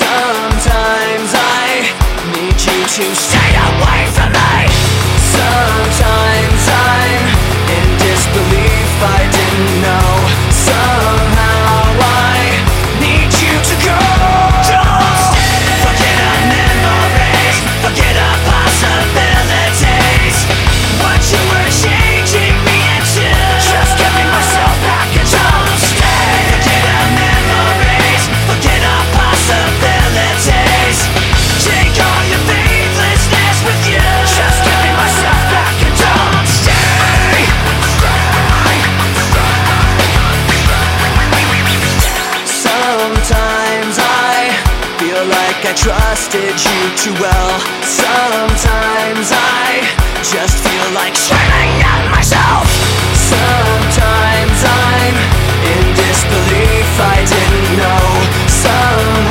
Sometimes I need you to stay away from me. Sometimes I'm in disbelief, I didn't know. Somehow I need you to go. Don't stay. Forget our memories, forget our possibilities. What you were changing me into, just giving myself back and don't stay. Forget our memories, forget our possibilities. Take all your faithlessness with you, just giving myself back and don't stay. Sometimes I feel like I trusted you too well. Sometimes I just feel like screaming at myself. Sometimes I'm in disbelief, I didn't know. Somehow